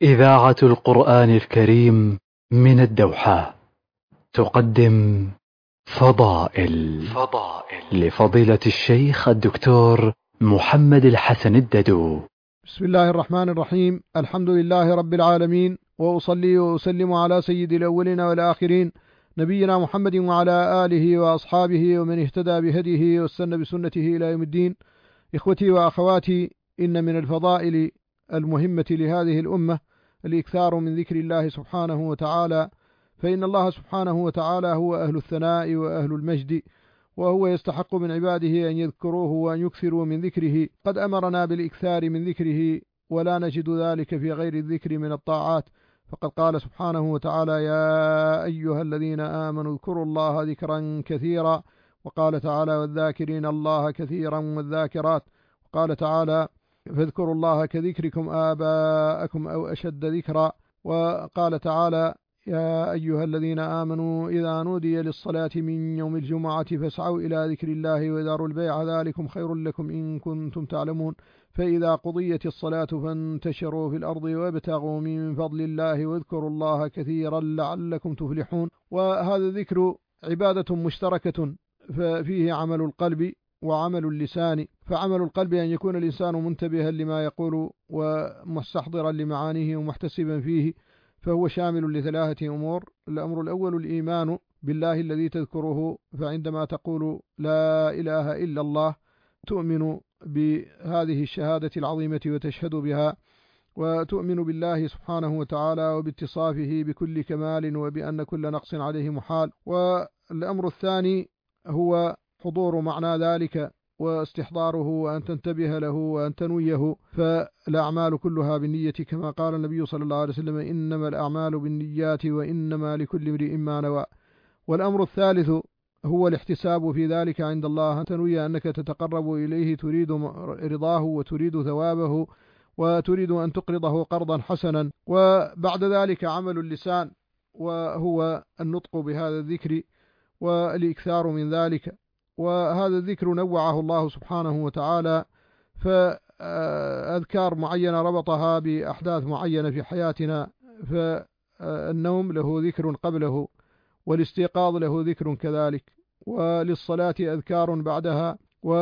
إذاعة القرآن الكريم من الدوحة تقدم فضائل لفضيلة الشيخ الدكتور محمد الحسن الددو. بسم الله الرحمن الرحيم. الحمد لله رب العالمين، وأصلي وأسلم على سيد الأولين والآخرين نبينا محمد وعلى آله وأصحابه ومن اهتدى بهديه واستنى بسنته إلى يوم الدين. إخوتي وأخواتي، إن من الفضائل المهمة لهذه الأمة الإكثار من ذكر الله سبحانه وتعالى، فإن الله سبحانه وتعالى هو أهل الثناء وأهل المجد، وهو يستحق من عباده أن يذكروه وأن يكثروا من ذكره. قد أمرنا بالإكثار من ذكره، ولا نجد ذلك في غير الذكر من الطاعات، فقد قال سبحانه وتعالى: يا أيها الذين آمنوا اذكروا الله ذكرا كثيرا، وقال تعالى: والذاكرين الله كثيرا والذاكرات، وقال تعالى: فاذكروا الله كذكركم آباءكم أو أشد ذكرا، وقال تعالى: يا أيها الذين آمنوا إذا نودي للصلاة من يوم الجمعة فاسعوا إلى ذكر الله وذروا البيع ذلكم خير لكم إن كنتم تعلمون، فإذا قضيت الصلاة فانتشروا في الأرض وابتغوا من فضل الله واذكروا الله كثيرا لعلكم تفلحون. وهذا الذكر عبادة مشتركة، ففيه عمل القلب وعمل اللسان. فعمل القلب أن يكون الإنسان منتبها لما يقول ومستحضرا لمعانيه ومحتسبا فيه، فهو شامل لثلاثة أمور. الأمر الأول الإيمان بالله الذي تذكره، فعندما تقول لا إله إلا الله تؤمن بهذه الشهادة العظيمة وتشهد بها، وتؤمن بالله سبحانه وتعالى وباتصافه بكل كمال وبأن كل نقص عليه محال. والأمر الثاني هو حضور معنى ذلك واستحضاره، وأن تنتبه له وأن تنويه، فالأعمال كلها بالنية، كما قال النبي صلى الله عليه وسلم: إنما الأعمال بالنيات وإنما لكل امرئ ما نوى. والأمر الثالث هو الاحتساب في ذلك عند الله، تنوي أنك تتقرب إليه تريد رضاه وتريد ثوابه وتريد أن تقرضه قرضا حسنا. وبعد ذلك عمل اللسان، وهو النطق بهذا الذكر والإكثار من ذلك. وهذا الذكر نوعه الله سبحانه وتعالى، فأذكار معينة ربطها بأحداث معينة في حياتنا، فالنوم له ذكر قبله، والاستيقاظ له ذكر كذلك، وللصلاة أذكار بعدها،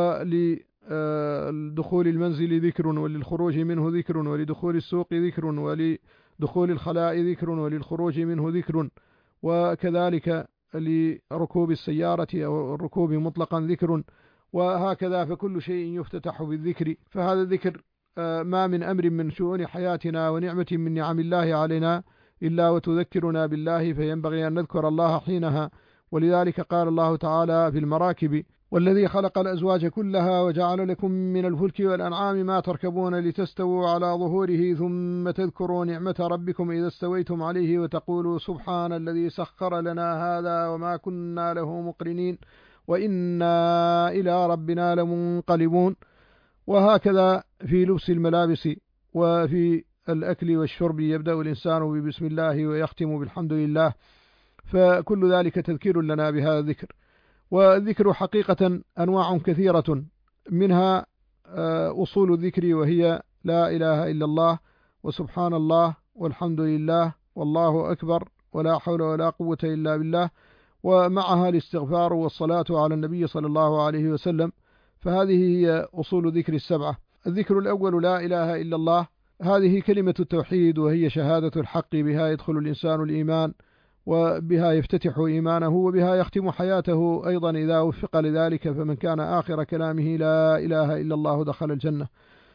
ولدخول المنزل ذكر، وللخروج منه ذكر، ولدخول السوق ذكر، ولدخول الخلاء ذكر، وللخروج منه ذكر، وكذلك لركوب السيارة أو الركوب مطلقا ذكر، وهكذا. فكل شيء يفتتح بالذكر. فهذا الذكر ما من أمر من شؤون حياتنا ونعمة من نعم الله علينا إلا وتذكرنا بالله، فينبغي أن نذكر الله حينها. ولذلك قال الله تعالى في المراكب: والذي خلق الأزواج كلها وجعل لكم من الفلك والأنعام ما تركبون لتستووا على ظهوره ثم تذكروا نعمة ربكم إذا استويتم عليه وتقولوا سبحان الذي سخر لنا هذا وما كنا له مقرنين وإنا إلى ربنا لمنقلبون. وهكذا في لبس الملابس وفي الأكل والشرب يبدأ الإنسان ببسم الله ويختم بالحمد لله، فكل ذلك تذكير لنا بهذا الذكر. والذكر حقيقة أنواع كثيرة، منها أصول الذكر، وهي لا إله إلا الله وسبحان الله والحمد لله والله أكبر ولا حول ولا قوة إلا بالله، ومعها الاستغفار والصلاة على النبي صلى الله عليه وسلم. فهذه هي أصول الذكر السبعة. الذكر الأول لا إله إلا الله، هذه كلمة التوحيد، وهي شهادة الحق، بها يدخل الإنسان الإيمان، وبها يفتتح إيمانه، وبها يختم حياته أيضا إذا وفق لذلك. فمن كان آخر كلامه لا إله إلا الله دخل الجنة.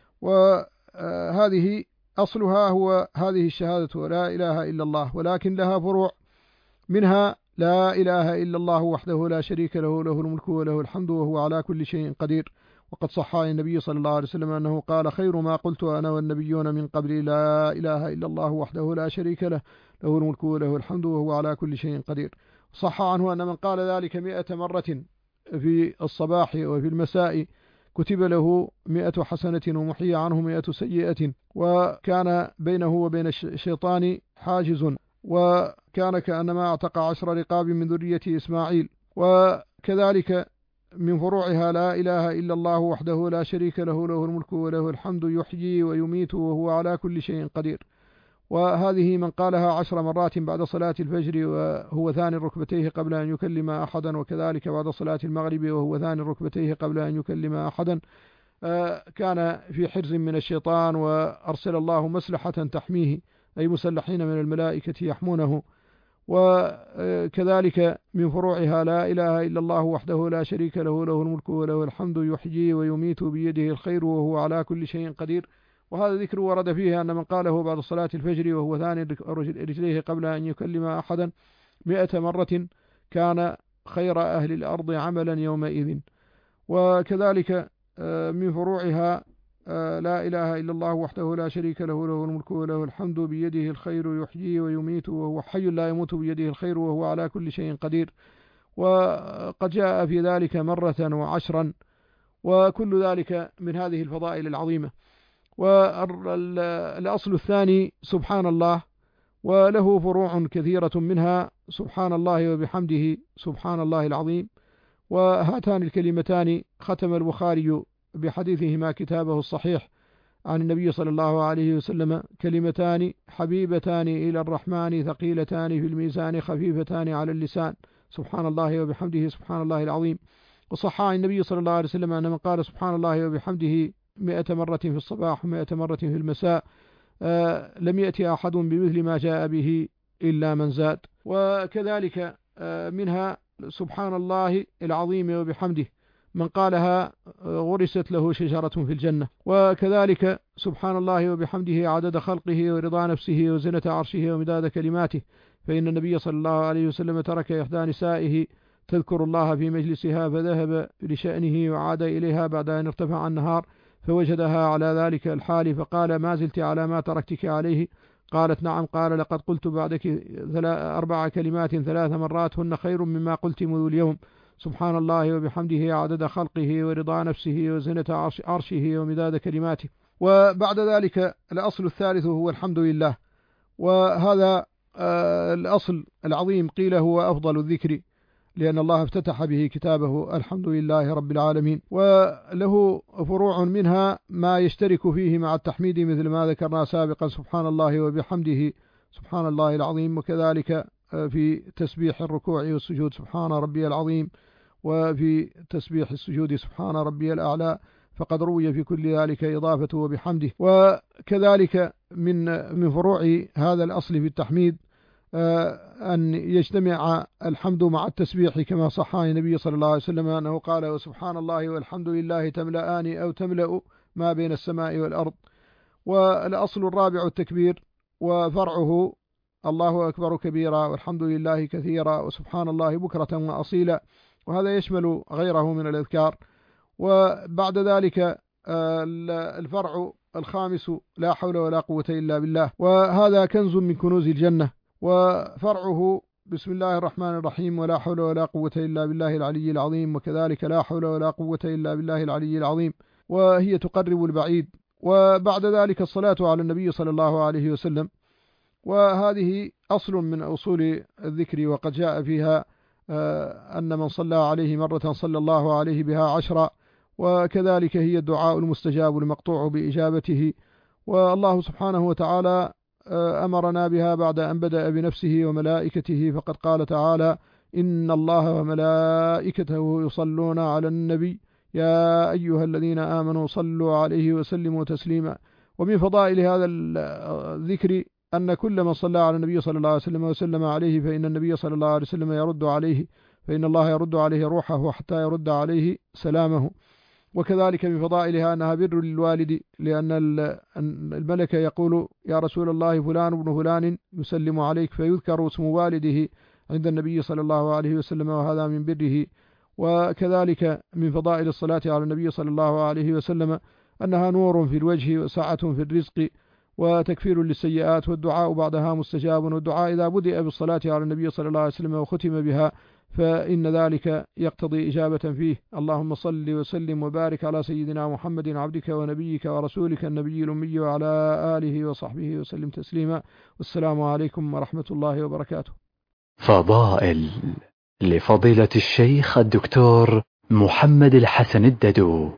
وهذه أصلها هو هذه الشهادة لا إله إلا الله، ولكن لها فروع، منها لا إله إلا الله وحده لا شريك له، له الملك وله الحمد وهو على كل شيء قدير. وقد صح عن النبي صلى الله عليه وسلم أنه قال: خير ما قلت أنا والنبيون من قبل لا إله إلا الله وحده لا شريك له، له الملك وله الحمد وهو على كل شيء قدير. صح عنه أن من قال ذلك 100 مرة في الصباح وفي المساء كتب له 100 حسنة ومحي عنه 100 سيئة، وكان بينه وبين الشيطان حاجز، وكان كأنما اعتق 10 رقاب من ذرية إسماعيل. وكذلك من فروعها لا إله إلا الله وحده لا شريك له، له الملك وله الحمد يحيي ويميت وهو على كل شيء قدير. وهذه من قالها 10 مرات بعد صلاة الفجر وهو ثاني ركبتيه قبل أن يكلم أحدا، وكذلك بعد صلاة المغرب وهو ثاني ركبتيه قبل أن يكلم أحدا، كان في حرز من الشيطان، وأرسل الله مسلحة تحميه، أي مسلحين من الملائكة يحمونه. وكذلك من فروعها لا إله إلا الله وحده لا شريك له، له الملك وله الحمد، يحيي ويميت بيده الخير وهو على كل شيء قدير. وهذا ذكر ورد فيه أن من قاله بعد صلاة الفجر وهو ثاني رجليه قبل أن يكلم أحدا 100 مرة كان خير أهل الأرض عملا يومئذ. وكذلك من فروعها لا إله إلا الله وحده لا شريك له، له الملك وله الحمد، بيده الخير يحيي ويميت وهو حي لا يموت بيده الخير وهو على كل شيء قدير. وقد جاء في ذلك 100 و10، وكل ذلك من هذه الفضائل العظيمة. والأصل الثاني سبحان الله، وله فروع كثيرة، منها سبحان الله وبحمده سبحان الله العظيم. وهاتان الكلمتان ختم البخاري بحديثهما كتابه الصحيح عن النبي صلى الله عليه وسلم: كلمتان حبيبتان إلى الرحمن ثقيلتان في الميزان خفيفتان على اللسان، سبحان الله وبحمده سبحان الله العظيم. وصح عن النبي صلى الله عليه وسلم أن من قال سبحان الله وبحمده 100 مرة في الصباح و100 مرة في المساء لم يأتي أحد بمثل ما جاء به إلا من زاد. وكذلك منها سبحان الله العظيم وبحمده، من قالها غرست له شجرة في الجنة. وكذلك سبحان الله وبحمده عدد خلقه ورضا نفسه وزنة عرشه ومداد كلماته، فإن النبي صلى الله عليه وسلم ترك إحدى نسائه تذكر الله في مجلسها فذهب لشأنه وعاد إليها بعد أن ارتفع النهار فوجدها على ذلك الحال، فقال: ما زلت على ما تركتك عليه؟ قالت: نعم. قال: لقد قلت بعدك 4 كلمات 3 مرات هن خير مما قلت منذ اليوم: سبحان الله وبحمده عدد خلقه ورضا نفسه وزنة عرشه ومداد كلماته. وبعد ذلك الأصل الثالث هو الحمد لله، وهذا الأصل العظيم قيل هو أفضل الذكر، لأن الله افتتح به كتابه الحمد لله رب العالمين. وله فروع منها ما يشترك فيه مع التحميد مثل ما ذكرنا سابقا: سبحان الله وبحمده سبحان الله العظيم. وكذلك في تسبيح الركوع والسجود سبحان ربي العظيم، وفي تسبيح السجود سبحان ربي الأعلى، فقد روي في كل ذلك إضافته وبحمده. وكذلك من فروع هذا الأصل في التحميد أن يجتمع الحمد مع التسبيح، كما صح عن النبي صلى الله عليه وسلم أنه قال: وسبحان الله والحمد لله تملأان أو تملأ ما بين السماء والأرض. والأصل الرابع التكبير، وفرعه الله أكبر كبيرا والحمد لله كثيرا وسبحان الله بكرة وأصيلا، وهذا يشمل غيره من الأذكار. وبعد ذلك الفرع الخامس لا حول ولا قوة إلا بالله، وهذا كنز من كنوز الجنة. وفرعه بسم الله الرحمن الرحيم ولا حول ولا قوة إلا بالله العلي العظيم، وكذلك لا حول ولا قوة إلا بالله العلي العظيم، وهي تقرب البعيد. وبعد ذلك الصلاة على النبي صلى الله عليه وسلم، وهذه أصل من أصول الذكر، وقد جاء فيها أن من صلى عليه مرة صلى الله عليه بها 10، وكذلك هي الدعاء المستجاب المقطوع بإجابته. والله سبحانه وتعالى أمرنا بها بعد أن بدأ بنفسه وملائكته، فقد قال تعالى: إن الله وملائكته يصلون على النبي يا أيها الذين آمنوا صلوا عليه وسلموا تسليما. ومن فضائل هذا الذكر أن كل من صلى على النبي صلى الله عليه وسلم وسلم عليه فإن النبي صلى الله عليه وسلم يرد عليه، فإن الله يرد عليه روحه حتى يرد عليه سلامه. وكذلك من فضائلها أنها بر للوالد، لأن الملك يقول: يا رسول الله فلان ابن فلان يسلم عليك، فيذكر اسم والده عند النبي صلى الله عليه وسلم، وهذا من بره. وكذلك من فضائل الصلاة على النبي صلى الله عليه وسلم أنها نور في الوجه وسعة في الرزق وتكفير للسيئات، والدعاء بعدها مستجاب. والدعاء إذا بدأ بالصلاة على النبي صلى الله عليه وسلم وختم بها فإن ذلك يقتضي إجابة فيه. اللهم صل وسلم وبارك على سيدنا محمد عبدك ونبيك ورسولك النبي الأمي وعلى آله وصحبه وسلم تسليما. والسلام عليكم ورحمة الله وبركاته. فضائل لفضيلة الشيخ الدكتور محمد الحسن الددو.